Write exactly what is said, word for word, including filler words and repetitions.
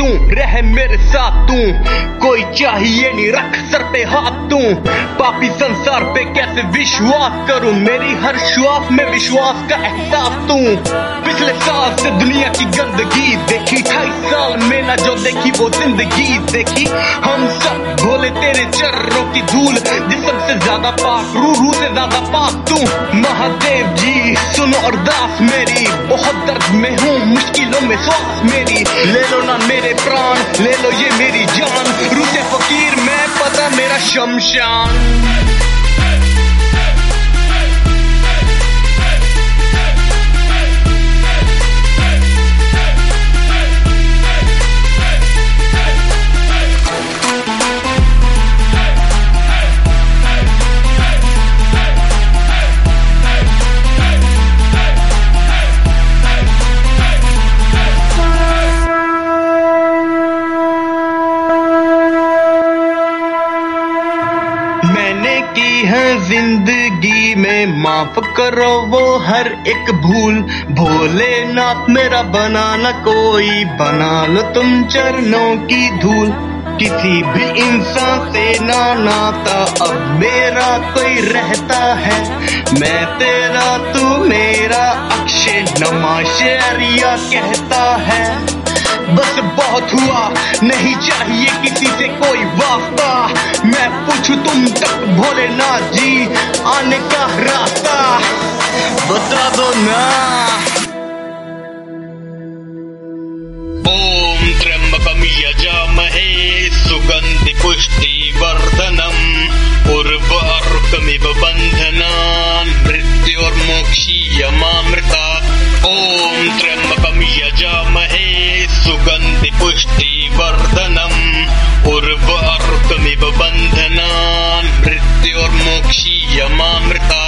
तू, रह मेरे साथ तू, कोई चाहिए नहीं रख सर पे हाथ तू। पापी संसार पे कैसे विश्वास करूं, मेरी हर श्वास में विश्वास का एहसास तू। पिछले साल से दुनिया की गंदगी देखी, अट्ठाईस साल में ना जो देखी वो जिंदगी देखी। हम सब भोले तेरे चरणों की धूल, जिस्म से ज्यादा पाक, रूह रूह से ज्यादा पाक तू। महादेव जी सुनो अरदास मेरी, बहुत दर्द में हूँ मुश्किलों में सांस मेरी। ले लो ना मेरे प्राण, ले लो ये मेरी जान, रूह से फकीर मैं पता मेरा शमशान। मैंने की है जिंदगी में, माफ करो वो हर एक भूल। भोलेनाथ मेरा बनाना कोई, बना लो तुम चरणों की धूल। किसी भी इंसान से ना नाता अब मेरा कोई रहता है, मैं तेरा तू मेरा, अक्षय नमाशरिया कहता है। बस बहुत हुआ, नहीं चाहिए किसी से कोई वास्ता, मैं पूछूं तुम तक भोलेनाथ जी आने का रास्ता बता दो ना। ओम त्र्यंबकम यजामहे सुगंधि पुष्टि वर्धनम, उर्वारुकमिव बंधनान् मृत्योर्मोक्षीयमामृतात्। ओम त्र्यंबकम यजामहे सुगंधि पुष्टि वर्धनम, उर्वारुकमिव बंधनान् मृत्योर्मोक्षीयमामृतात्।